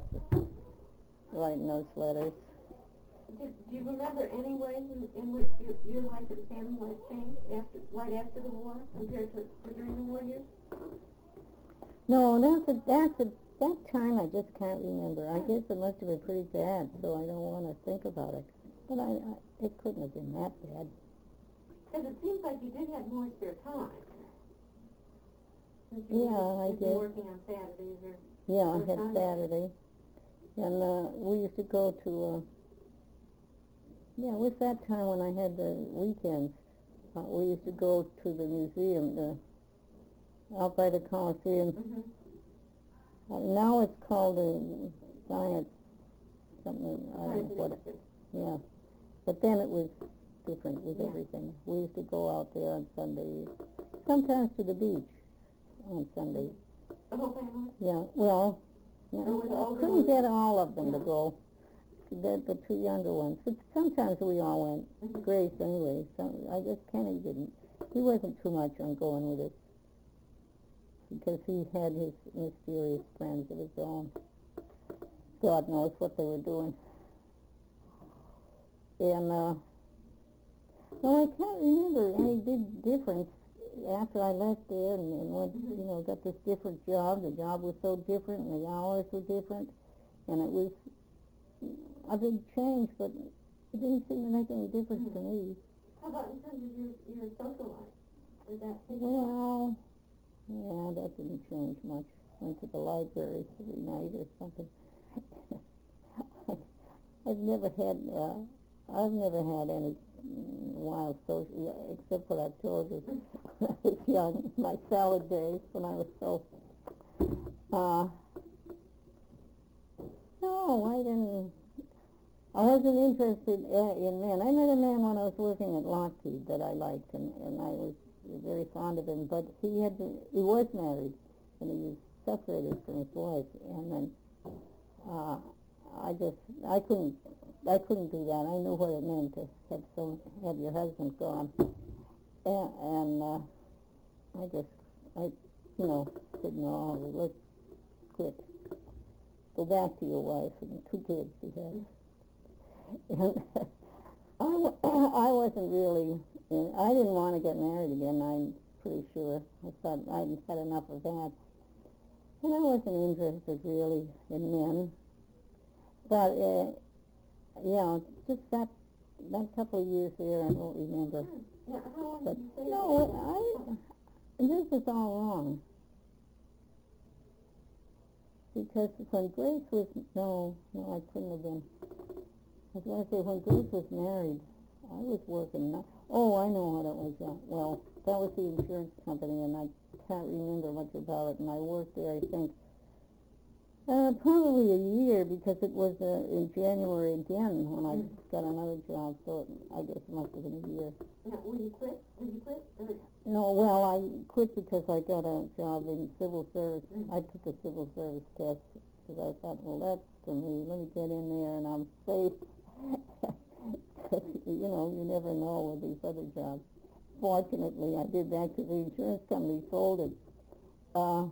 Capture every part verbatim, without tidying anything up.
writing those letters. Did, do you remember any way in, in which your, your life as a family life changed after, right after the war compared to, to during the war years? No, that's a, that's a, that time I just can't remember. I guess it must have been pretty bad, so I don't want to think about it. But I, I it couldn't have been that bad. Because it seems like you did have more spare time. Since Yeah, you were, I since did. You were working on Saturdays or Yeah, I or had Sundays. Saturday. And uh, we used to go to, uh, yeah, it was that time when I had the weekends. Uh, we used to go to the museum, the, out by the Coliseum. Mm-hmm. Uh, now it's called the Science, something, I don't know what it, yeah. But then it was different with Yeah. everything. We used to go out there on Sundays, sometimes to the beach on Sundays. The whole family? Yeah, well, Or with the I older couldn't ones? get all of them Yeah. to go. The, the two younger ones. But sometimes we all went. Mm-hmm. Grace, Grace, anyway. So I guess Kenny didn't. He wasn't too much on going with us because he had his mysterious friends of his own. God knows what they were doing. And, uh, well, I can't remember any big difference after I left there and, and went, Mhm. you know, got this different job. The job was so different and the hours were different. And it was a big change, but it didn't seem to make any difference Mhm. to me. How about in terms of your, your social life? Did that take Well, yeah, that didn't change much. Went to the library every night or something. I've never had, uh, I've never had any mm, wild social, except what I've told you when I was young, my salad days when I was so, uh, no, I didn't, I wasn't interested uh, in men. I met a man when I was working at Lockheed that I liked, and, and I was very fond of him, but he had, been, he was married, and he was separated from his wife, and then, uh, I just, I couldn't, I couldn't do that. I knew what it meant to have some, have your husband gone, and, and uh, I just, I, you know, said, no, let's quit. Go back to your wife and two kids you had. And I, I wasn't really, I didn't want to get married again, I'm pretty sure. I thought I'd had enough of that. And I wasn't interested really in men. But, uh, yeah, just that that couple of years there, I don't remember. Yeah, how long But, did you stay no, I, this is all wrong. Because when Grace was, no, no, I couldn't have been. I was going to say, when Grace was married, I was working. Not, oh, I know what it was. Uh, well, that was the insurance company, and I can't remember much about it. And I worked there, I think, uh, probably a year, because it was uh, in January again when I Mm. got another job. So it, I guess it must have been a year. Now, will you quit? Will you quit? Or, No, well, I quit because I got a job in civil service. Mm. I took a civil service test because I thought, well, that's for me. Let me get in there and I'm safe. You know, you never know with these other jobs. Fortunately, I did that because the insurance company folded. Uh,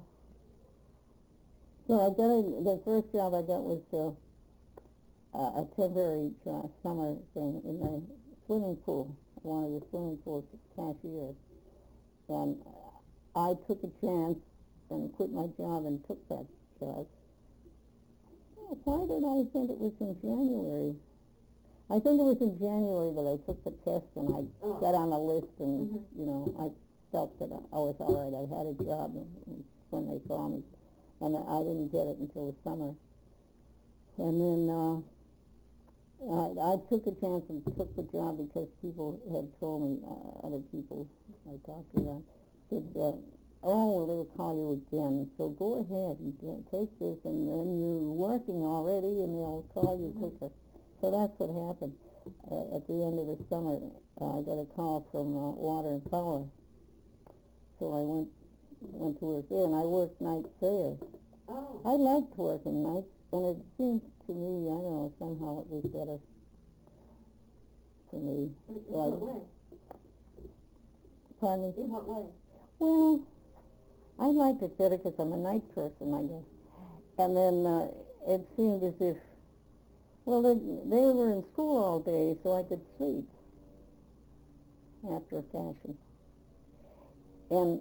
so I got a, the first job I got was uh, uh, a temporary uh, summer thing in the swimming pool. I wanted a swimming pool cashier. And I took a chance and quit my job and took that job. Why did I think it was in January? I think it was in January that I took the test and I Oh. got on the list and, Mhm. you know, I felt that I was all right. I had a job and, and when they saw me. And I didn't get it until the summer. And then uh, I, I took a chance and took the job because people had told me, uh, other people I talked to them, said, uh, oh, well, they'll call you again, so go ahead and uh, take this, and then you're working already, and they'll call you Mhm. quicker. So that's what happened. Uh, at the end of the summer, uh, I got a call from uh, Water and Power. So I went went to work there, and I worked nights there. oh. I liked working nights, and it seemed to me, I don't know, somehow it was better for me. In, in So I- what way? Pardon me? In what way? Well, I liked it better because I'm a night person, I guess. And then, uh, it seemed as if, well, they, they were in school all day, so I could sleep after a fashion. And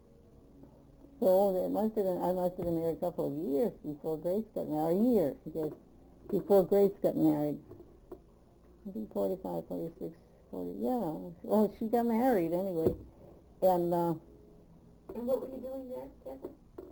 so it must have been, I must have been there a couple of years before Grace got married. A year, I guess, before Grace got married. I think forty-five, forty-six, forty, yeah. Well, she got married anyway. And, uh... And what were you doing there, Kathy?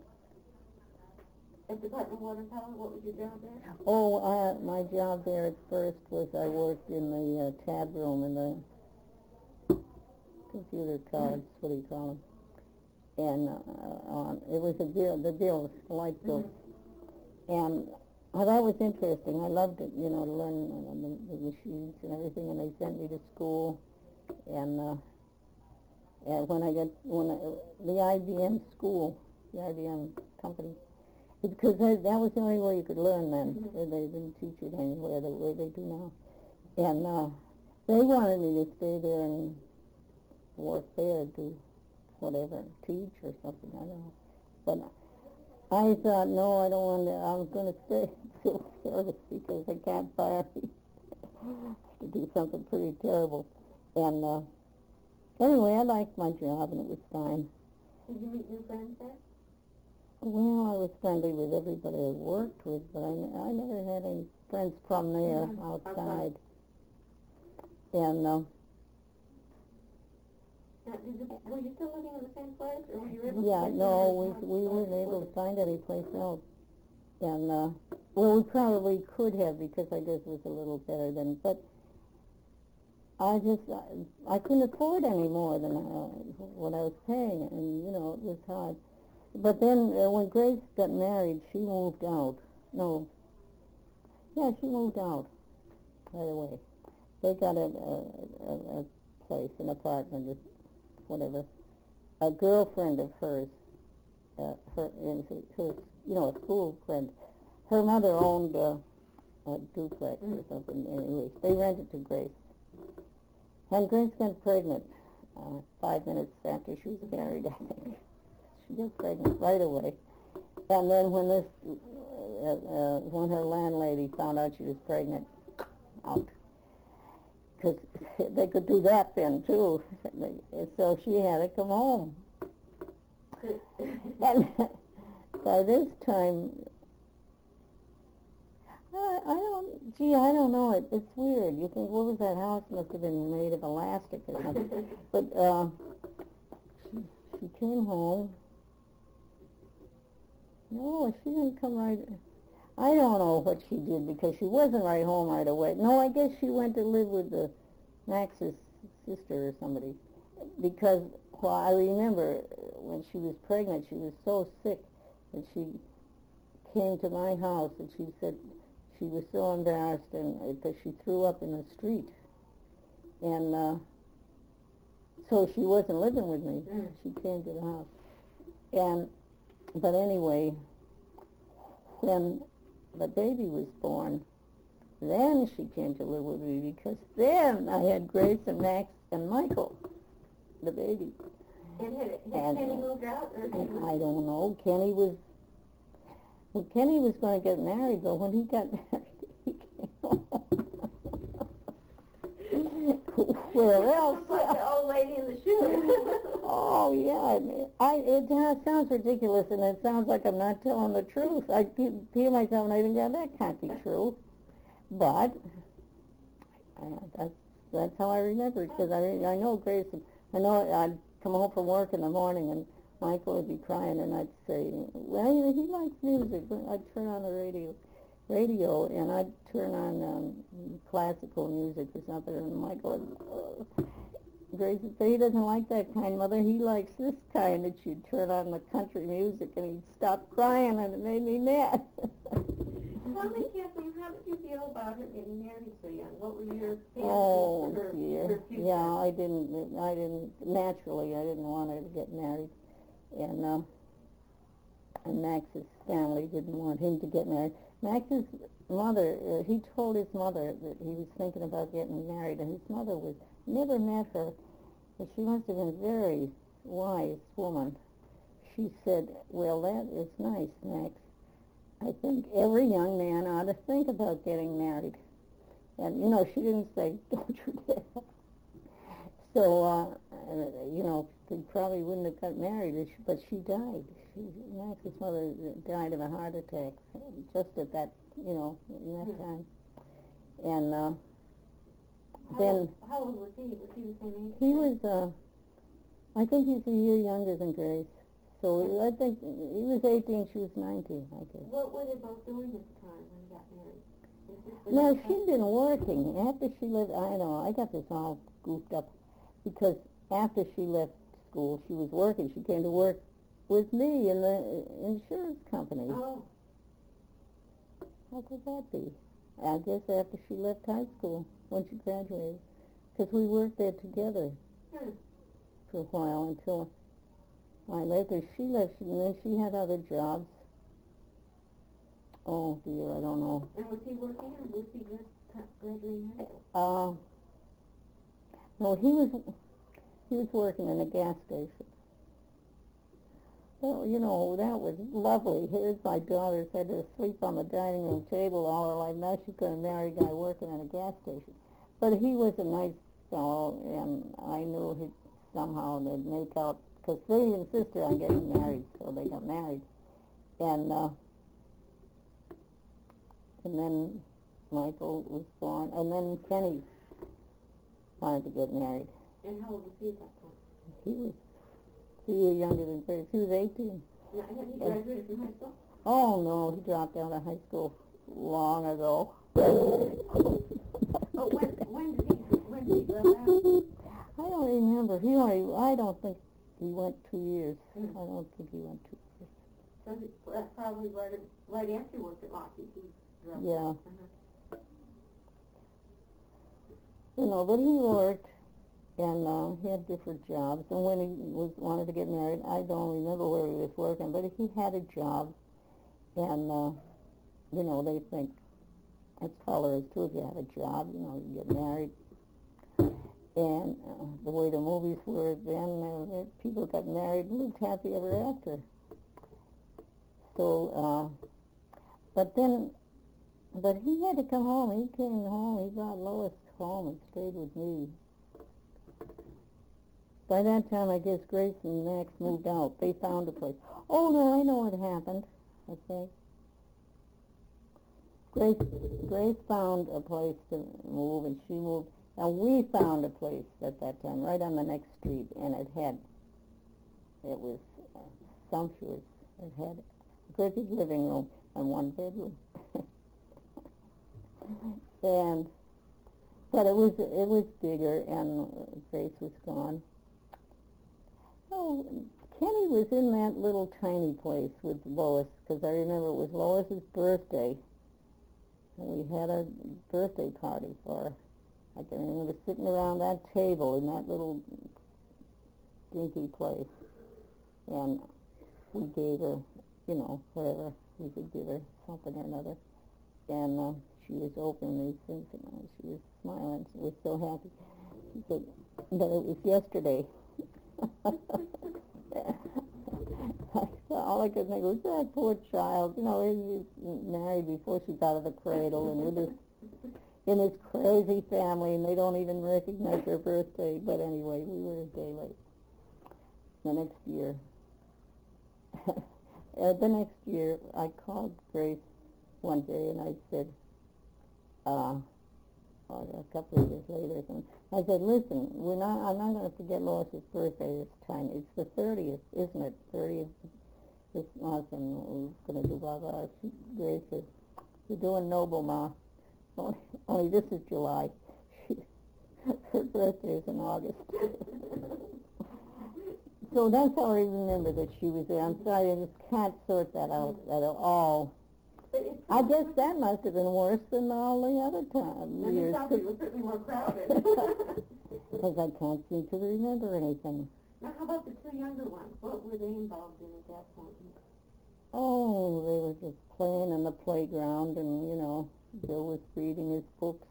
At Department of Water Power, what was your job there? Oh, uh, my job there at first was I worked in the uh, tab room in the computer cards, mm-hmm. What do you call them? And uh, on, it was a bill, the bills, the light bills. Mm-hmm. And well, that was interesting. I loved it, you know, to learn uh, the, the machines and everything. And they sent me to school. And, uh, and when I got, when I, the I B M school, the I B M company, because that, that was the only way you could learn then. Mm-hmm. They didn't teach it anywhere the way they do now. And uh, they wanted me to stay there and work there, do whatever, teach or something, I don't know. But I thought, no, I don't want to, I'm going to stay in civil service because they can't fire me to do something pretty terrible. And uh, anyway, I liked my job and it was fine. Did you meet new friends there? Well, I was friendly with everybody I worked with, but I, I never had any friends from there mm-hmm. outside. Okay. And, uh, now, did you, were you still living in the same place, or were you able yeah, to... no, we, we weren't able to find any place else. And, uh, well, we probably could have, because I guess it was a little better than, but I just, I, I couldn't afford any more than uh, what I was paying, and, you know, it was hard. But then uh, when Grace got married, she moved out. No. Yeah, she moved out right away. They got a, a, a, a place, an apartment, or whatever. A girlfriend of hers, uh, her, her, you know, a school friend, her mother owned a, a duplex mm. or something. Anyway, they rented to Grace. And Grace got pregnant uh, five minutes after she was married, I think. She got pregnant right away. And then when this, uh, uh, when her landlady found out she was pregnant, out. Because they could do that then, too. So she had to come home. And by this time, I, I don't, gee, I don't know. It, it's weird. You think, what was that house? Must have been made of elastic or something. But uh, she, she came home. No, she didn't come right... I don't know what she did because she wasn't right home right away. No, I guess she went to live with the Max's sister or somebody. Because, well, I remember when she was pregnant, she was so sick that she came to my house and she said she was so embarrassed and because she threw up in the street. And uh, so she wasn't living with me. Mm. She came to the house. And But anyway, when the baby was born, then she came to live with me because then I had Grace and Max and Michael, the baby. And had, had and, Kenny moved out? Or I don't know. Kenny was, well, Kenny was going to get married, but when he got married, he came home. Where else? Like the old lady in the shoe. Oh, yeah. I, it uh, sounds ridiculous, and it sounds like I'm not telling the truth. I feel myself, and I think, yeah, that can't be true. But uh, that's that's how I remember it, because I, I know Grace, I know I'd come home from work in the morning, and Michael would be crying, and I'd say, well, he likes music. I'd turn on the radio. radio, and I'd turn on um, classical music or something, and Michael would, uh, Grace would say, he doesn't like that kind, Mother, he likes this kind, and she'd turn on the country music, and he'd stop crying, and it made me mad. Tell me, Kathleen, how did you feel about her getting married so young? What were your fancies oh, for her, dear. her future? Yeah, I didn't, I didn't, naturally, I didn't want her to get married, and, uh, and Max's family didn't want him to get married. Max's mother, uh, he told his mother that he was thinking about getting married, and his mother was never met her, but she must have been a very wise woman. She said, well, that is nice, Max. I think every young man ought to think about getting married. And, you know, she didn't say, don't you dare. So, uh, you know, she probably wouldn't have got married, if she- but she died. She, Max's mother died of a heart attack just at that, you know, in that Hmm. time. And uh, How, then old, how old was he? Was he the same age? he was, uh, I think he's a year younger than Grace. So I think he was eighteen, she was nineteen, I guess. What were they both doing at the time when they got married? Was this the No, next she'd been working. After she left, I know, I got this all goofed up. Because after she left school, she was working. She came to work with me in the insurance company. Oh, How could that be? I guess after she left high school, when she graduated. Because we worked there together hmm. for a while until I left her. She left, and then she had other jobs. Oh, dear, I don't know. And was he working, or was he just gra- graduating high school? Uh, no, he was, he was working in a gas station. Well, you know, that was lovely. Here's my daughter said to sleep on the dining room table all her life. Now she's going to marry a guy working in a gas station. But he was a nice fellow, and I knew he'd somehow they'd make out, because they insisted on getting married, so they got married. And, uh, and then Michael was born, and then Kenny wanted to get married. And how old was he at that point? He was a year younger than Grace. He was eighteen. Yeah, had he graduated from high school? Oh, no, he dropped out of high school long ago. Oh, when, when did he, when did he drop out? I don't remember. He only, I don't think he went two years. Mm. I don't think he went two years. So he, that's probably right, at- right after he worked at Lockheed, he dropped Yeah. out. Uh-huh. You know, but he worked, and uh, he had different jobs. And when he was wanted to get married, I don't remember where he was working, but he had a job. And, uh, you know, they think that's all there is to it. You have a job, you know, you get married. And uh, the way the movies were then, uh, people got married and lived happy ever after. So, uh, but then, but he had to come home. He came home. He brought Lois home and stayed with me. By that time, I guess Grace and Max moved out. They found a place. Oh, no, I know what happened, I think. Grace, Grace found a place to move, and she moved. Now, we found a place at that time, right on the next street, and it had, it was uh, sumptuous. It had a great big living room and one bedroom. and, but it was, it was bigger, and Grace was gone. Oh, Kenny was in that little tiny place with Lois, because I remember it was Lois's birthday, and we had a birthday party for her. I can remember sitting around that table in that little dinky place, and we gave her, you know, whatever, we could give her something or another, and uh, she was opening these things, and uh, she was smiling, she was so happy. She said, but it was yesterday. All I could think was, that poor child, you know, he was married before she got out of the cradle, and with this, in this crazy family, and they don't even recognize her birthday. But anyway, we were a day late. The next year, uh, the next year, I called Grace one day, and I said, uh, oh, a couple of years later, and I said, listen, we're not, I'm not going to forget Lois's birthday this time. It's the thirtieth, isn't it? thirtieth this month, and we're going to do blah, blah. She, Grace said, you're doing noble, Ma. Only, only this is July. She, her birthday is in August. So that's how I remember that she was there. I'm sorry, I just can't sort that out at all. I guess that must have been worse than all the other time And years. the Southie was certainly more crowded. Because I can't seem to remember anything. Now, how about the two younger ones? What were they involved in at that point? Oh, they were just playing in the playground, and, you know, Bill was reading his books.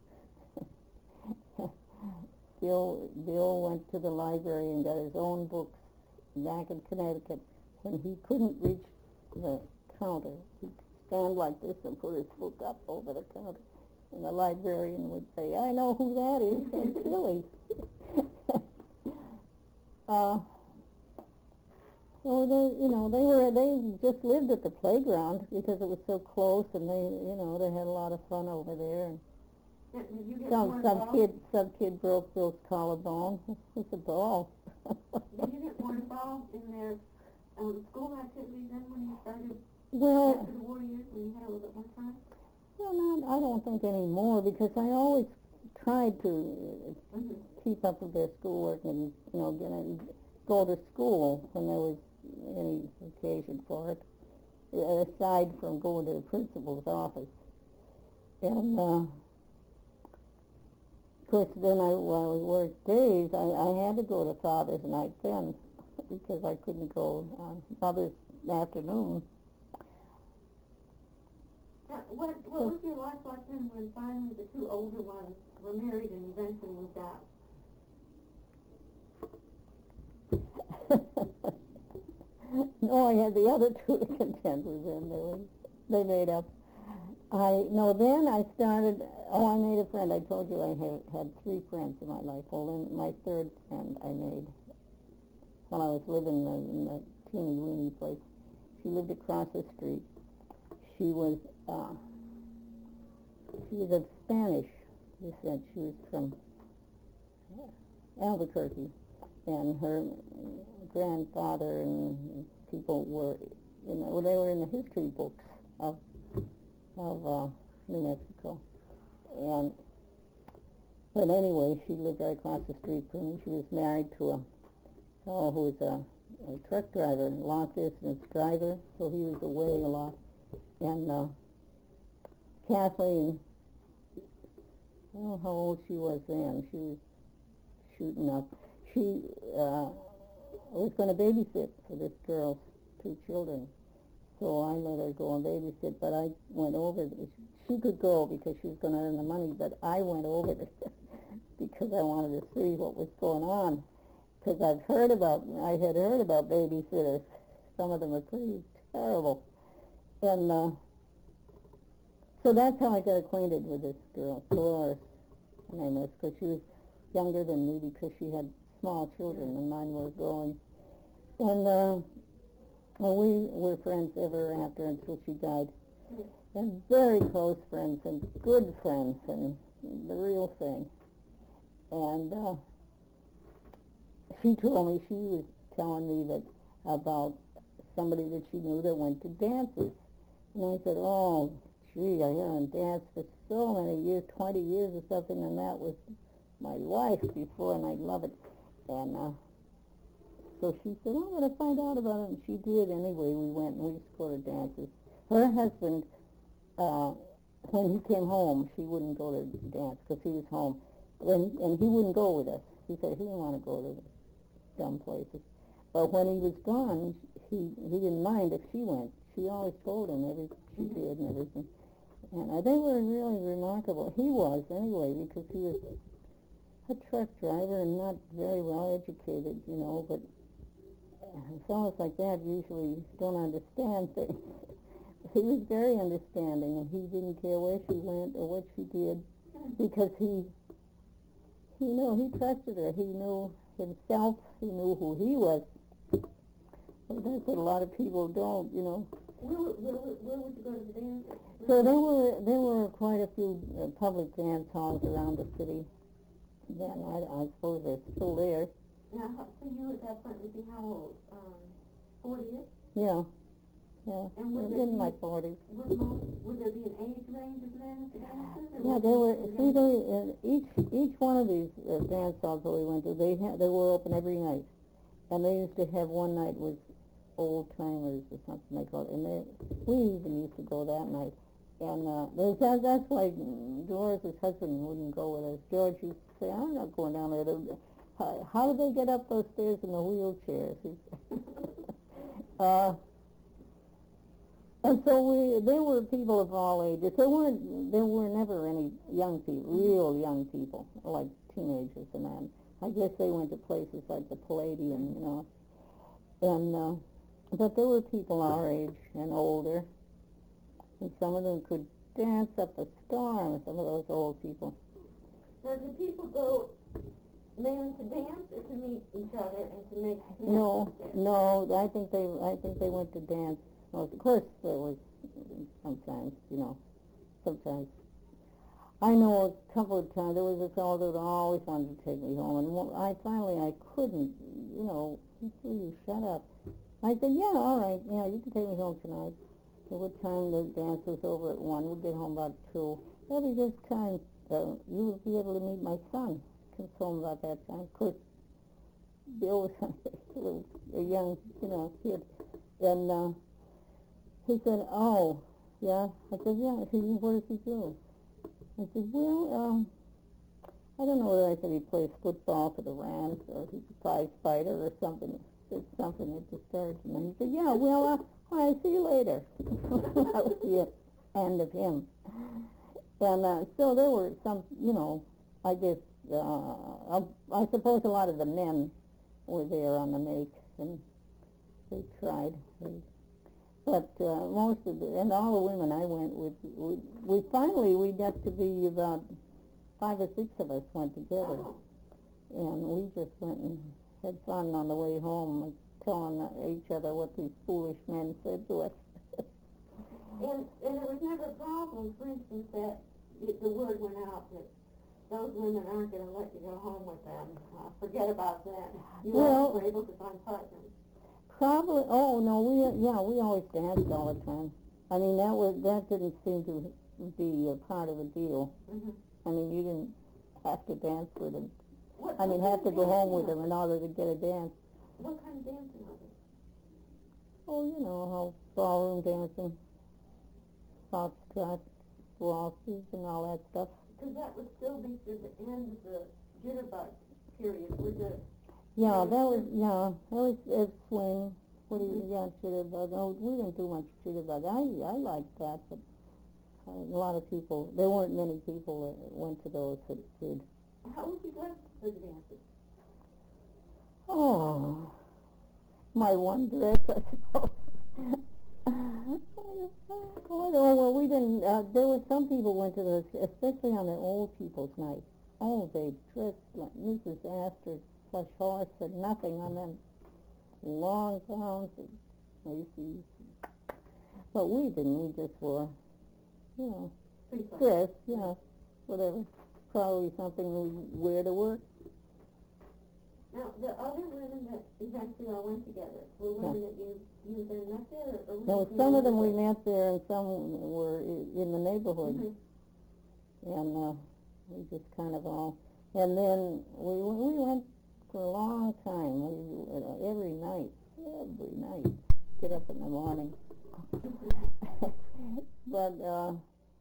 Bill, Bill went to the library and got his own books back in Connecticut. When he couldn't reach the counter, he stand like this and put his book up over the counter. And the librarian would say, I know who that is, it's Billy. uh, so they, you know, they were, they just lived at the playground because it was so close, and they, you know, they had a lot of fun over there. And Did you get some, more some involved? kid, some kid broke Bill's collarbone. It's a ball. Did you get more involved in their um, school activities then when you started Well, after the war years, when you had a little bit more time? well, not, I don't think anymore, because I always tried to Mm-hmm. keep up with their schoolwork and, you know, get in, go to school when there was any occasion for it, aside from going to the principal's office. And, uh, of course, then I, while I worked days, I, I had to go to Father's Night then, because I couldn't go on Mother's afternoon. Uh, what, what was your life like then when finally the two older ones were married and eventually moved out? No, I had the other two to contend with them. They were, they made up. I no. Then I started. Oh, I made a friend. I told you I had had three friends in my life. Well, then my third friend I made when I was living in the, in the teeny weeny place. She lived across the street. She was uh, she was of Spanish descent. She was from Albuquerque, and her grandfather and people were, you know, they were in the history books of of uh, New Mexico. And but anyway, she lived right across the street from me. She was married to a fellow who was a, a truck driver, long distance driver, so he was away a lot. And uh, Kathleen, I don't know how old she was then. She was shooting up. She uh, was going to babysit for this girl's two children. So I let her go and babysit, but I went over there. She could go because she was going to earn the money, but I went over there because I wanted to see what was going on. Because I've heard about, I had heard about babysitters. Some of them are pretty terrible. And uh, so that's how I got acquainted with this girl, Dolores, her name was, because she was younger than me because she had small children and mine were growing. And uh, well, we were friends ever after until she died. And very close friends and good friends and the real thing. And uh, she told me, she was telling me that about somebody that she knew that went to dances. And I said, oh, gee, I haven't danced for so many years, twenty years or something, and that was my life before, and I love it. And uh, so she said, I'm going to find out about it, and she did anyway. We went and we used to go to dances. Her husband, uh, when he came home, she wouldn't go to dance because he was home, when, and he wouldn't go with us. He said he didn't want to go to the dumb places. But when he was gone, he he didn't mind if she went. She always told him everything she did and everything. And uh, they were really remarkable. He was, anyway, because he was a truck driver and not very well educated, you know, but fellows like that usually don't understand things. He was very understanding, and he didn't care where she went or what she did, because he, he knew, he trusted her. He knew himself. He knew who he was. But that's what a lot of people don't, you know. Where, where, where would you go to the dance? So there were there were quite a few uh, public dance halls around the city. Then I, I suppose they're still there. Now, how- so you at that point would be how old? Um, forty-ish? Yeah, yeah. And would there In be- my forties. Would, most, would there be an age range of men at the dances? or Yeah, would they it were. be See, young? they uh, each each one of these uh, dance halls that we went to, they had they were open every night, and they used to have one night with old timers or something they called it. And they, we even used to go that night. And uh, that, that's why Doris's husband wouldn't go with us. George used to say, I'm not going down there. To, how, how do they get up those stairs in the wheelchairs? uh, and so we, there were people of all ages. There weren't, there were never any young people, real young people, like teenagers and that. I guess they went to places like the Palladium, you know. And, uh, but there were people our age and older. And some of them could dance up a storm, some of those old people. Now, do people go mainly to dance or to meet each other and to make No, no, I think they, I think they went to dance. Well, of course, there was sometimes, you know, sometimes. I know a couple of times, there was a fellow that always wanted to take me home, and one- I finally, I couldn't, you know, will you shut up? I said, yeah, all right, yeah, you can take me home tonight. At what time the dance was over at one, we'd get home about two. Maybe this time, uh, you would be able to meet my son. Comes home about that time. Of course, Bill was a, little, a young, you know, kid. And uh, he said, oh, yeah. I said, yeah. He said, what does he do? I said, well, um, I don't know whether I said he plays football for the Rams or he's a prize fighter or something. It's something that discouraged him. And he said, yeah, well, uh, all right, see you later. That was the end of him. And uh, so there were some, you know, I guess, uh, I, I suppose a lot of the men were there on the make, and they tried. They, but uh, most of the, and all the women I went with, we, we finally, we got to be about five or six of us went together. Oh. And we just went and had fun on the way home, like, telling each other what these foolish men said to us. And, and there was never a problem, for instance, that the, the word went out that those women aren't going to let you go home with them. Uh, forget about that. You Well, were able to find partners. Probably, oh, no, we, yeah, we always danced all the time. I mean, that was, that didn't seem to be a part of the deal. Mm-hmm. I mean, you didn't have to dance with them. What, I mean, what have to kind of go home with dancing them in order to get a dance. What kind of dancing was it? Oh, you know, how ballroom dancing, foxtrot, waltzes, and all that stuff. Because that would still be through the end of the jitterbug period, would the... Yeah, that was, yeah, that was a swing. What do you, yeah, jitterbug. Oh, we didn't do much jitterbug. I, I liked that, but uh, a lot of people, there weren't many people that went to those that did. How would you dress for the dances? Oh, my one dress, I suppose. Oh, well, we didn't, uh, there were some people went to those, especially on the old people's night. Oh, they dressed like Missus Astor plush horse and nothing on them. Long gowns and laces. But we didn't, we just wore, you know, dress, yeah, whatever. Probably something we wear to work. Now, the other women that eventually all went together, were women Yeah. that you, you then met there? Or, or No, some of them we met there and some were i- in the neighborhood. Mm-hmm. And uh, we just kind of all, and then we we went for a long time. We uh, every night, every night, get up in the morning. But uh,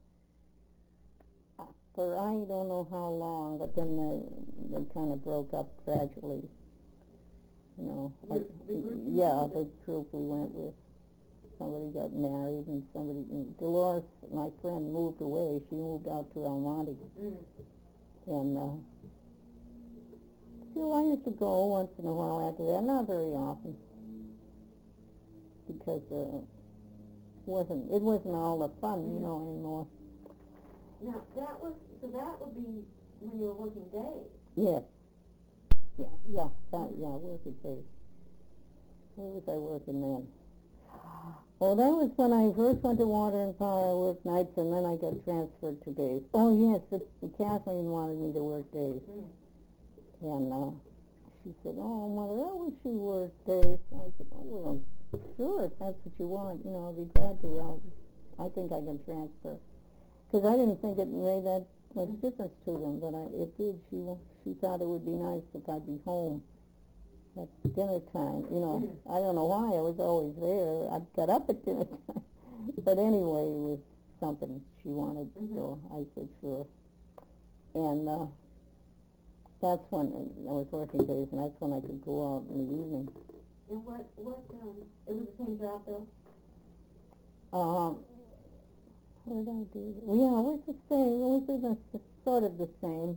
for I don't know how long, but then they, they kind of broke up gradually. You know, The- like, the group you yeah, went the with? group we went with. Somebody got married, and somebody, and Dolores, my friend, moved away. She moved out to El Monte. Mm. And uh, still, I used to go once in a while after that, not very often, because uh, it wasn't it wasn't all the fun, you know, anymore. Now, that was, so that would be when you were working days. Yes, yeah, yeah, that, yeah, working days. Where was I working then? Well, that was when I first went to Water and Power. I worked nights, and then I got transferred to days. Oh yes, the, the Kathleen wanted me to work days. Mm. And uh, she said, oh, Mother, I wish you worked days. I said, oh, well, sure, if that's what you want, you know, I'll be glad to. I'll, I think I can transfer. Because I didn't think it made that much difference to them, but I, it did. She she thought it would be nice if I'd be home at dinner time. You know, Mm. I don't know why I was always there. I got up at dinner time. But anyway, it was something she wanted, Mm-hmm. so I said, sure. And uh, that's when I was working days, and that's when I could go out in the evening. And what, what, um, it was the same job, though? Um, what did I do? Well, yeah, it was the same. It was the, the, sort of the same,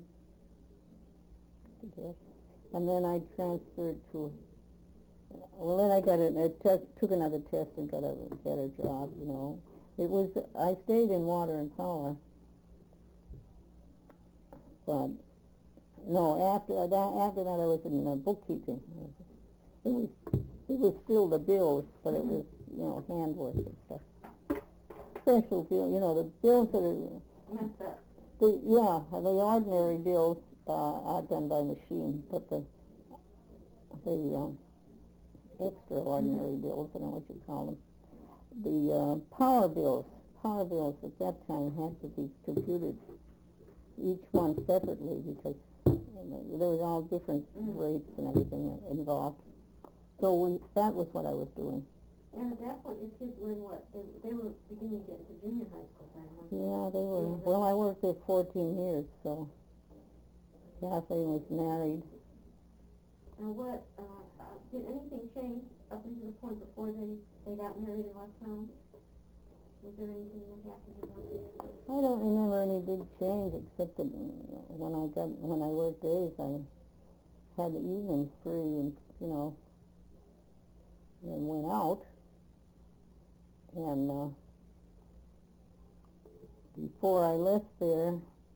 I guess. And then I transferred to, well, then I got a, a test, took another test and got a better job, you know. It was, I stayed in water and power, but no, after that, after that I was in uh, bookkeeping. It was, it was still the bills, but it was, you know, handwork and stuff. Special bill, you know, the bills that are, Messed up. the, yeah, the ordinary bills uh, are done by machine, but the, the um, extraordinary bills, I don't know what you call them, the uh, power bills, power bills at that time had to be computed, each one separately, because there was all different mm-hmm. rates and everything involved. So we, that was what I was doing. And at that point, your kids were in what? They, they were beginning to get into junior high school then, weren't they? Yeah, they were. Well, I worked there fourteen years, so Kathleen was married. And what, uh, uh, did anything change up until the point before they, they got married and left home? Was there anything that happened about this? I don't remember any big change, except that when I got, when I worked days, I had the evenings free and, you know, and went out. And uh, before I left there,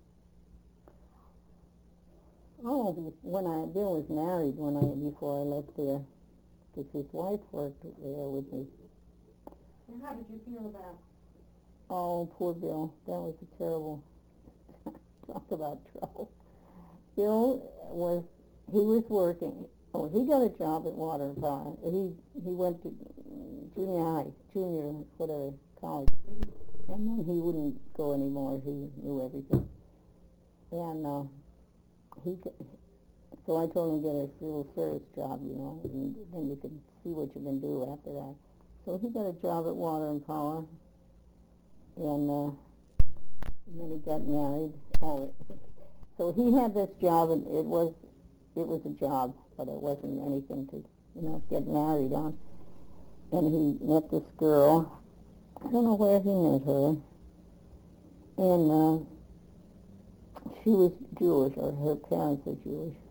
oh, when I, Bill was married when I, before I left there, because his wife worked there with me. And how did you feel about? Oh, poor Bill. That was a terrible, talk about trouble. Bill was, he was working. Oh, he got a job at Water and Power. He, he went to junior high, junior, whatever, college. Mm-hmm. And then he wouldn't go anymore. He knew everything. And uh, he, so I told him to get a civil service job, you know, and then you can see what you can do after that. So he got a job at Water and Power. And, uh, and then he got married. Oh, so he had this job, and it was it was a job, but it wasn't anything to, you know, get married on. And he met this girl. I don't know where he met her. And uh, she was Jewish, or her parents were Jewish.